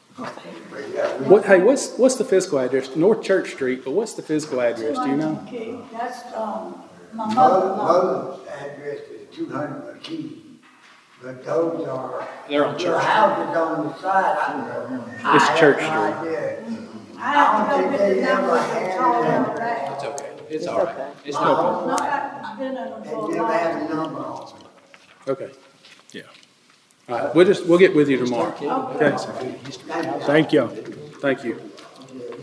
What's the physical address? North Church Street, but what's the physical address, do you know? McKee. That's, my Mother's mother-in-law. address is 200 McKee, but those are. They're on the Church. houses on the side. It's Church I have no idea. I have to I go don't get think the they number ever and handed call them it. back. It's okay. It's all right. okay. It's no problem. Nobody's been in them They for a never long had time. a number on them. Okay. Yeah. All right, we'll get with you tomorrow. Okay. Thank you. Thank you.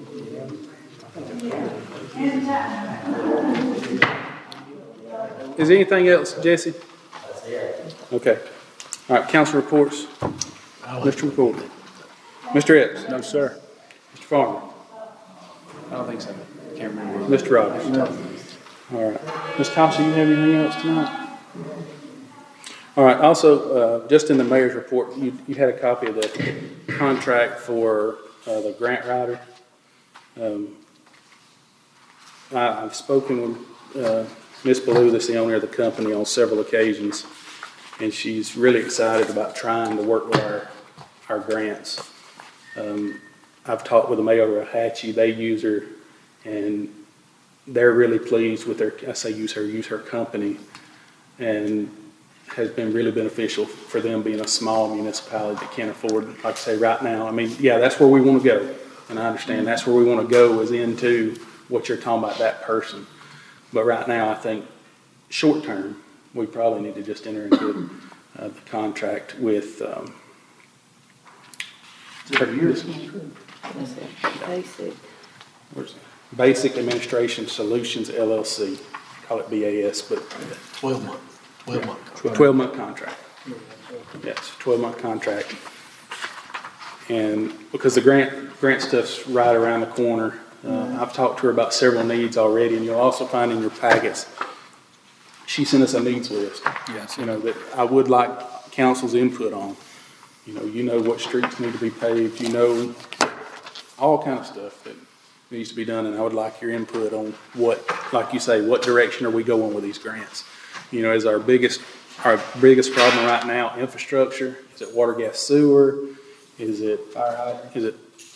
Is there anything else, Jesse? That's it. Okay. All right, council reports. Mr. Report. Mr. Epps. No, sir. Mr. Farmer. I don't think so. Can't remember. Mr. Roberts. All right. Ms. Costa, you have anything else tonight? All right, also, just in the mayor's report, you had a copy of the contract for the grant writer. I've spoken with Ms. Ballou, that's the owner of the company, on several occasions, and she's really excited about trying to work with our grants. I've talked with the mayor of Hatchie, they use her, and they're really pleased with their, I say use her company, and has been really beneficial for them being a small municipality that can't afford, like I say right now. I mean, yeah, that's where we want to go, and I understand that's where we want to go is into what you're talking about, that person. But right now, I think short term, we probably need to just enter into the contract with Basic Administration Solutions LLC. Call it BAS, but 12-month contract. Yes, 12-month contract. And because the grant stuff's right around the corner, I've talked to her about several needs already, and you'll also find in your packets, she sent us a needs list. Yes. That I would like council's input on. You know what streets need to be paved, all kind of stuff that needs to be done, and I would like your input on what, like you say, what direction are we going with these grants? Is our biggest problem right now infrastructure? Is it water, gas, sewer? Is it fire hydrant? Is it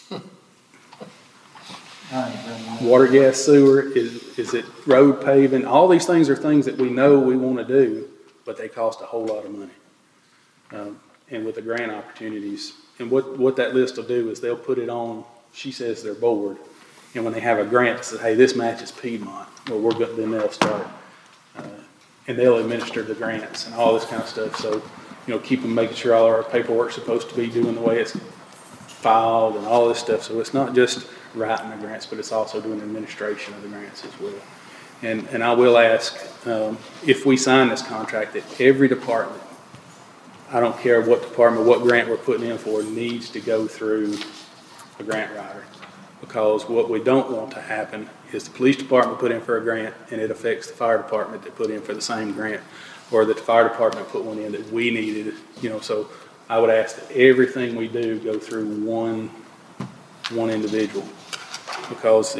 water, gas, sewer? Is it road paving? All these things are things that we know we want to do, but they cost a whole lot of money. And with the grant opportunities, and what that list will do is they'll put it on, she says, their board. And when they have a grant that says, hey, this matches Piedmont, well, then they'll start. And they'll administer the grants and all this kind of stuff. So, keep them making sure all our paperwork's supposed to be doing the way it's filed and all this stuff. So it's not just writing the grants, but it's also doing the administration of the grants as well. And I will ask, if we sign this contract, that every department, I don't care what department, what grant we're putting in for, needs to go through a grant writer. Because what we don't want to happen is the police department put in for a grant and it affects the fire department that put in for the same grant, or that the fire department put one in that we needed, so I would ask that everything we do go through one individual, because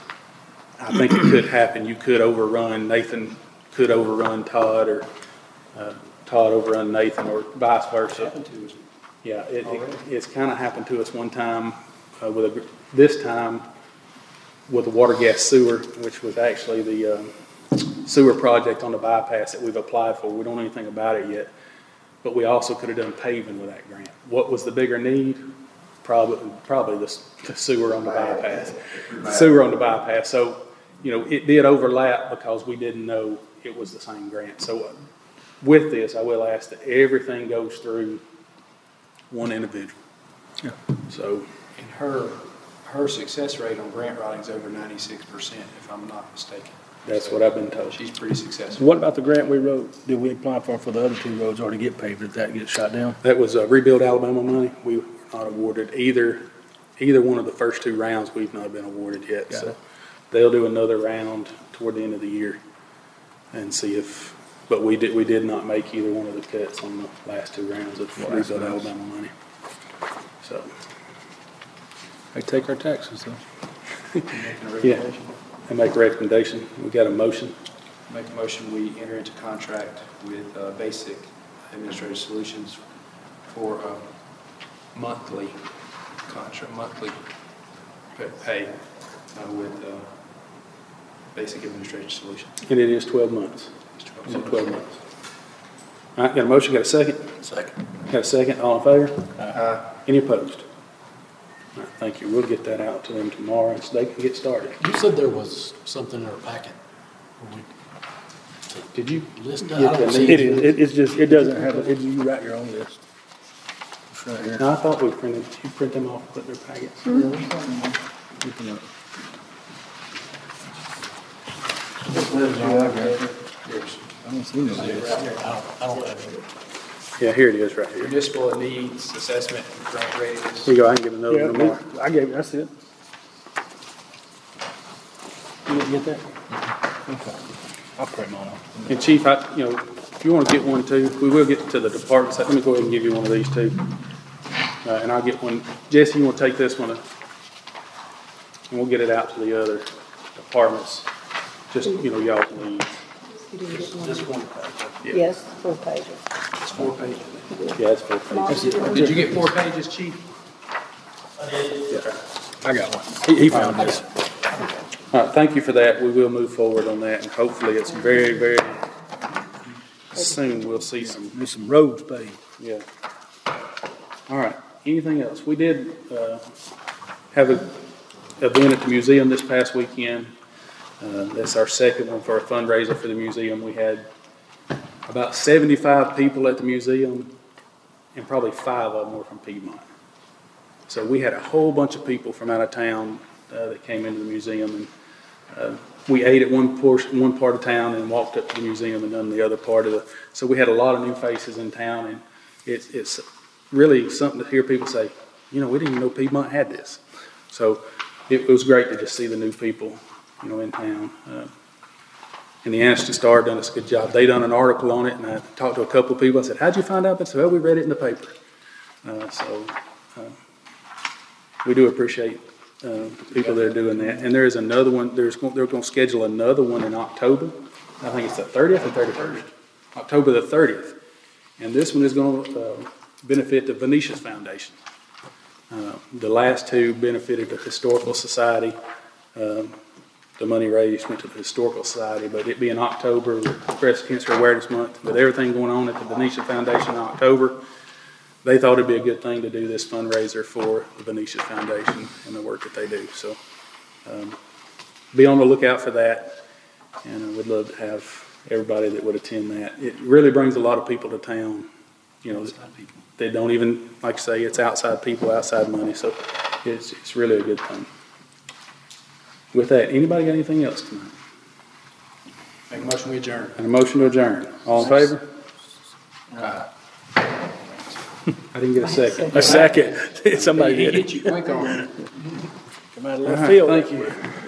I think it could happen. You could overrun, Nathan could overrun Todd, or Todd overrun Nathan, or vice versa. Yeah, it's kind of happened to us one time this time with the water, gas, sewer, which was actually the sewer project on the bypass that we've applied for. We don't know anything about it yet, but we also could have done paving with that grant. What was the bigger need? Probably the sewer on the bypass. Sewer on the bypass. So, it did overlap because we didn't know it was the same grant. So with this, I will ask that everything goes through one individual. Yeah. So, and her success rate on grant writing is over 96%, if I'm not mistaken. That's what I've been told. She's pretty successful. What about the grant we wrote, did we apply for the other two roads already get paved? Did that get shot down? That was Rebuild Alabama money. We were not awarded either one of the first two rounds. We've not been awarded yet. Got So it. they'll do another round toward the end of the year and see if, but we did not make either one of the cuts on the last two rounds of Rebuild Alabama money. So. They take our taxes though. Yeah, and make a recommendation. We got a motion. Make a motion, we enter into contract with Basic Administrative Solutions for a monthly pay with Basic Administrative Solutions. And it is 12 months. It's 12 months. All right, got a motion, got a second? Second. Got a second, all in favor? Any opposed? All right, thank you. We'll get that out to them tomorrow so they can get started. You said there was something in our packet. Did you List get the items? need? It is, it's just, it doesn't have, you write your own list. It's right here. No, I thought you print them off, put their packets. I don't see no bids. I don't have it. Yeah, here it is right here. Municipal needs assessment and grant raises. Here you go, I can get another Yeah, one tomorrow. I gave, that's it. You didn't get that? Okay. I'll print mine off. And Chief, if you want to get one too, we will get to the departments. Let me go ahead and give you one of these too. And I'll get one. Jesse, you want to take this one? And we'll get it out to the other departments. Just, y'all needs. You didn't get one. Just one page. Yes, full pages. It's 4 pages. Yeah, it's 4 pages. Did you get 4 pages, Chief? I got one. He found this. All right, thank you for that. We will move forward on that, and hopefully it's very, very soon we'll see some. There's some roads paved. Yeah. All right. Anything else? We did have an event at the museum this past weekend. That's our second one for a fundraiser for the museum. We had about 75 people at the museum, and probably 5 of them were from Piedmont. So we had a whole bunch of people from out of town that came into the museum, and we ate at one part of town and walked up to the museum and done the other part of the. So we had a lot of new faces in town, and it's really something to hear people say, we didn't even know Piedmont had this. So it was great to just see the new people, in town. And the Anniston Star done us a good job. They done an article on it, and I talked to a couple of people. I said, "How'd you find out?" They said, "Well, we read it in the paper." We do appreciate people that are doing that. And there is another one. They're going to schedule another one in October. I think it's the 30th or 31st. October the 30th. And this one is going to benefit the Venetia's Foundation. The last two benefited the Historical Society. The money raised went to the Historical Society, but it being October, with Breast Cancer Awareness Month, with everything going on at the Venetia Foundation in October, they thought it'd be a good thing to do this fundraiser for the Venetia Foundation and the work that they do. So be on the lookout for that, and I would love to have everybody that would attend that. It really brings a lot of people to town. They don't even, like I say, it's outside people, outside money, so it's really a good thing. With that, anybody got anything else tonight? Make a motion, we adjourn. And a motion to adjourn. All in favor? I didn't get a second. A second. Somebody He did hit it. you quick on it. Come out of left field. Thank you.